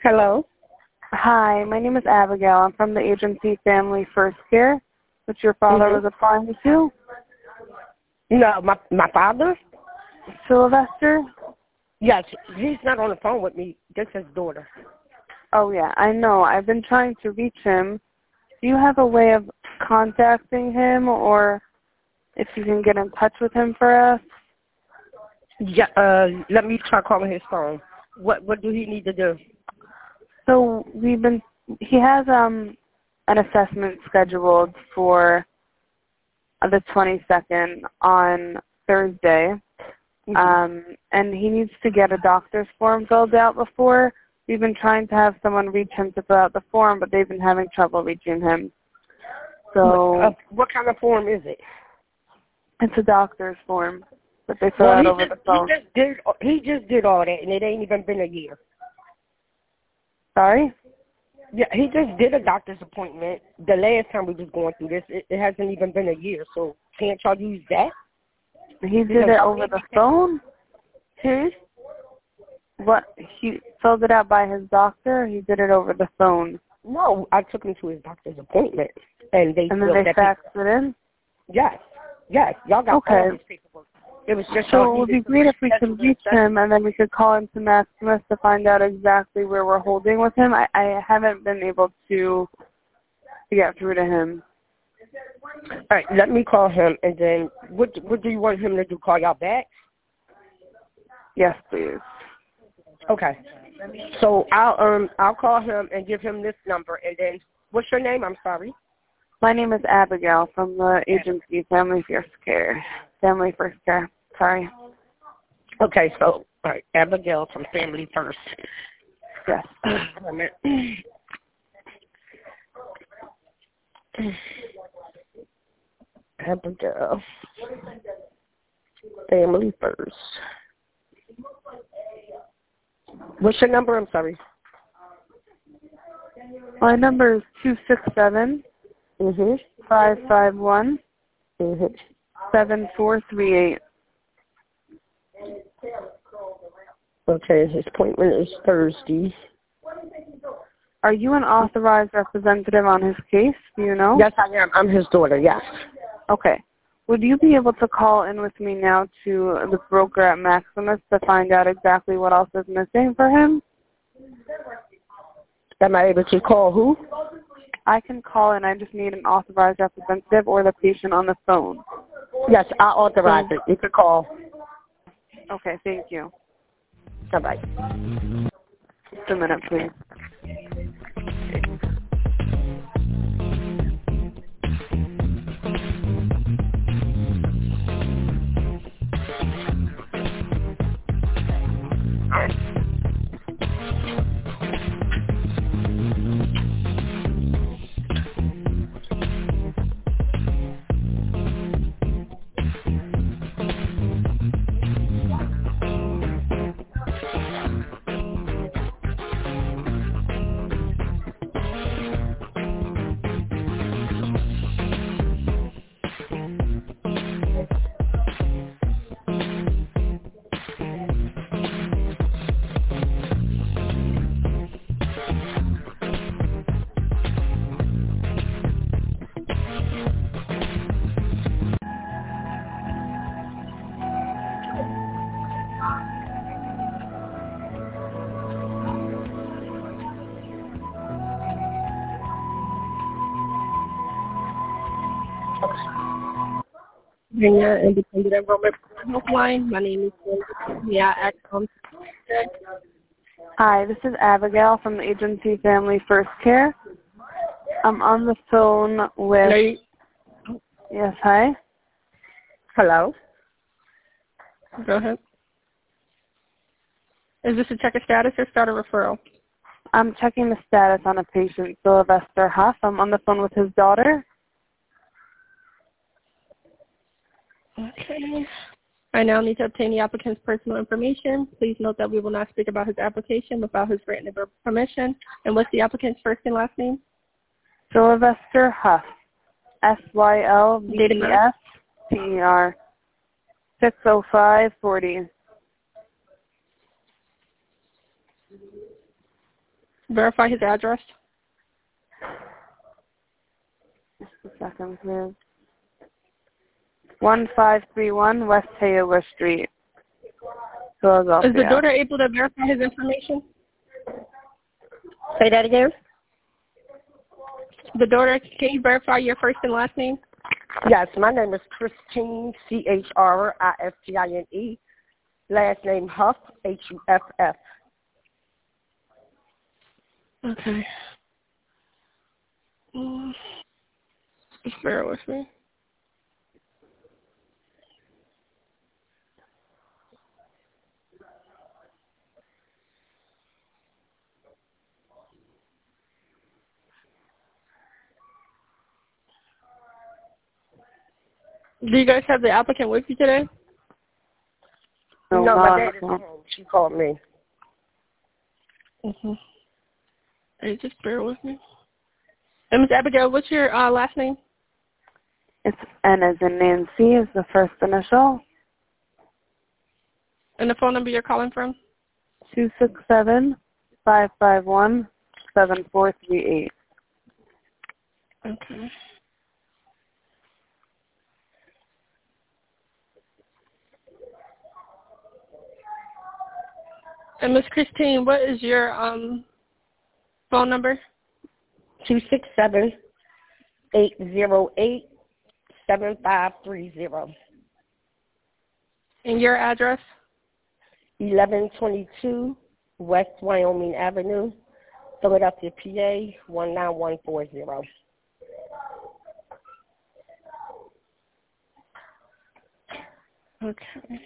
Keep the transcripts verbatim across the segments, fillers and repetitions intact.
Hello? Hi, my name is Abigail. I'm from the agency Family First Care, which your father Mm-hmm. was applying to. No, my my father? Sylvester? Yes, he's not on the phone with me. This is his daughter. Oh, yeah, I know. I've been trying to reach him. Do you have a way of contacting him, or if you can get in touch with him for us? Yeah, uh, let me try calling his phone. What what do he need to do? So we've been, he has um an assessment scheduled for the twenty-second on Thursday, Mm-hmm. um, and he needs to get a doctor's form filled out before. We've been trying to have someone reach him to fill out the form, but they've been having trouble reaching him. So Uh, what kind of form is it? it's a doctor's form that they fill Well, out he over just the he phone. just did he just did all that, and it ain't even been a year. Sorry? Yeah, he just did a doctor's appointment. The last time we was going through this, it, it hasn't even been a year. So can't y'all use that? He did it over the phone? Hmm? What, he filled it out by his doctor, or he did it over the phone? No, I took him to his doctor's appointment, and they And then filled they that faxed paper. it in? Yes, yes, y'all got Okay. all his paperwork. It was just So y'all it would be needed to great if we reschedule could the reach assessment. him, and then we could call into Maximus to find out exactly where we're holding with him. I, I haven't been able to, to get through to him. All right, let me call him, and then what what do you want him to do? Call y'all back? Yes, please. Okay. So I'll um I'll call him and give him this number, and then what's your name? I'm sorry. My name is Abigail from the agency Family First Care. Family First Care. Sorry. Okay, so all right, Abigail from Family First. Yes. Wait a minute. Abigail. Family First. What's your number? I'm sorry. My number is two six seven Mhm. five five one Mhm. seven four three eight. Okay, his appointment is Thursday. Are you an authorized representative on his case? Do you know? Yes, I am. I'm his daughter. Yes. Okay. Would you be able to call in with me now to the broker at Maximus to find out exactly what else is missing for him? Am I able to call who? I can call in. I just need an authorized representative or the patient on the phone. Yes, I authorize it. You can call. Okay, thank you. All right. Just a minute, please. Virginia Independent Enrollment Helpline. My name is Linda. May I act on today? Hi, this is Abigail from the agency Family First Care. I'm on the phone with... Hello. Yes, hi? Hello. Go ahead. Is this a check of status or start a referral? I'm checking the status on a patient, Sylvester Huff. I'm on the phone with his daughter. Okay. I now need to obtain the applicant's personal information. Please note that we will not speak about his application without his written permission. And what's the applicant's first and last name? Sylvester Huff. S Y L V Date of E birth? S T E R. six oh five forty. Verify his address. Just a second, please. one five three one West Tioga Street, Philadelphia. Is the daughter able to verify his information? Say that again? The daughter, can you verify your first and last name? Yes, my name is Christine, C H R I S T I N E. Last name Huff, H U F F. Okay. Mm. Just bear with me. Do you guys have the applicant with you today? No, no my dad is home. She called me. Mm-hmm. Hey, just bear with me. And Miz Abigail, what's your uh, last name? It's N as in Nancy is the first initial. And the phone number you're calling from? two six seven, five five one, seven four three eight. Okay. And Miss Christine, what is your um phone number? two six seven, eight zero eight, seven five three zero. And your address? eleven twenty-two West Wyoming Avenue, Philadelphia, P A, one nine one four zero. Okay.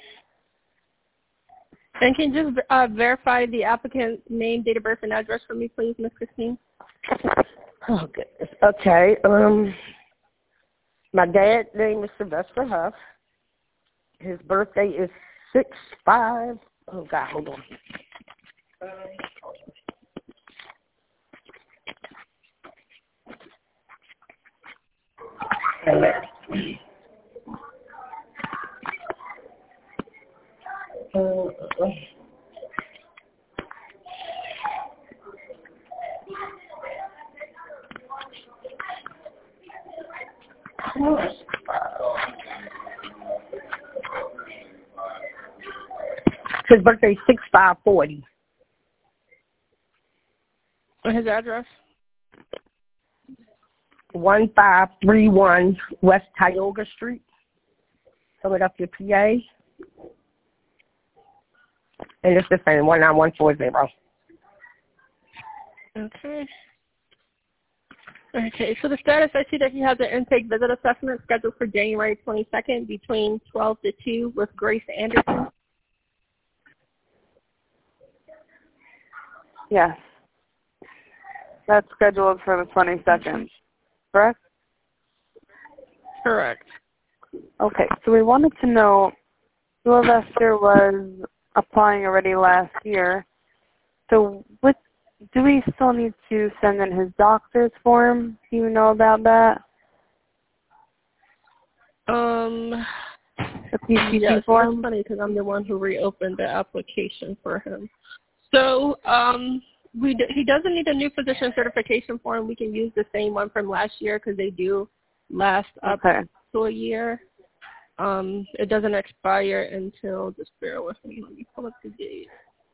And can you just uh, verify the applicant's name, date of birth, and address for me, please, Miss Christine? Oh, goodness. Okay. Um, my dad's name is Sylvester Huff. His birthday is six five. Oh, God, hold on. Uh, uh, His birthday is six five forty. And his address? one five three one West Tioga Street, Philadelphia, P A. And it's the same, one nine one four zero. Okay. Okay, so the status, I see that he has an intake visit assessment scheduled for January twenty-second between twelve to two with Grace Anderson. Yes. That's scheduled for the twenty-second, correct? Correct. Okay, so we wanted to know, Sylvester was applying already last year, so what, do we still need to send in his doctor's form? Do you know about that? Um, The P C P yes, form? it's funny because I'm the one who reopened the application for him. So um, we d- he doesn't need a new physician certification form. We can use the same one from last year because they do last up Okay. to a year. Um, it doesn't expire until, just bear with me, let me pull up the date.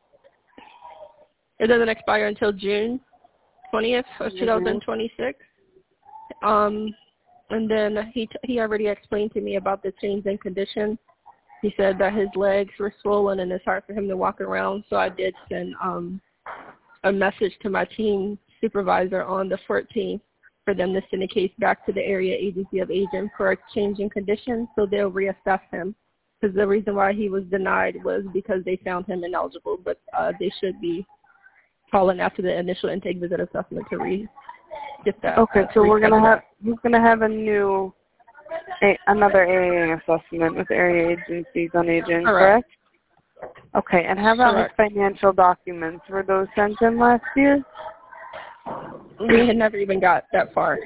It doesn't expire until June twentieth of twenty twenty-six. Um, and then he t- he already explained to me about the change in condition. He said that his legs were swollen and it's hard for him to walk around. So I did send um, a message to my team supervisor on the fourteenth for them to send a case back to the area agency of aging for a change in condition. So they'll reassess him. Because the reason why he was denied was because they found him ineligible, but uh, they should be calling after the initial intake visit assessment to re get that. Okay, so we're gonna have he's gonna have a new a, another A A assessment with area agencies on aging, correct? correct? Okay, and how about Correct. his financial documents? Were those sent in last year? We had never even got that far.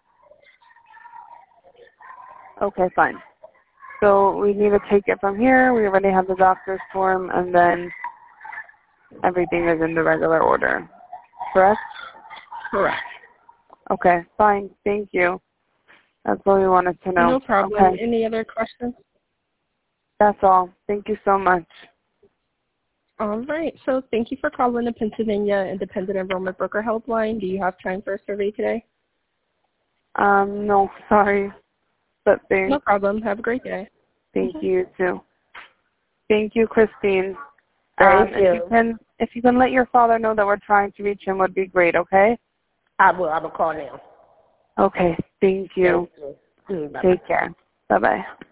Okay, fine. So we need to take it from here. We already have the doctor's form, and then everything is in the regular order. correct? Correct. Okay, fine. Thank you. That's all we wanted to know. No problem. Okay. Any other questions? That's all. Thank you so much. All right. So thank you for calling the Pennsylvania Independent Enrollment Broker Helpline. Do you have time for a survey today? Um, no, sorry. But thanks. No problem. Have a great day. Thank you too. Thank you, Christine. Thank um, you. If you can, if you can let your father know that we're trying to reach him, would be great. Okay. I will. I will call now. Okay. Thank you. Thank you. Mm, bye-bye. Take care. Bye bye.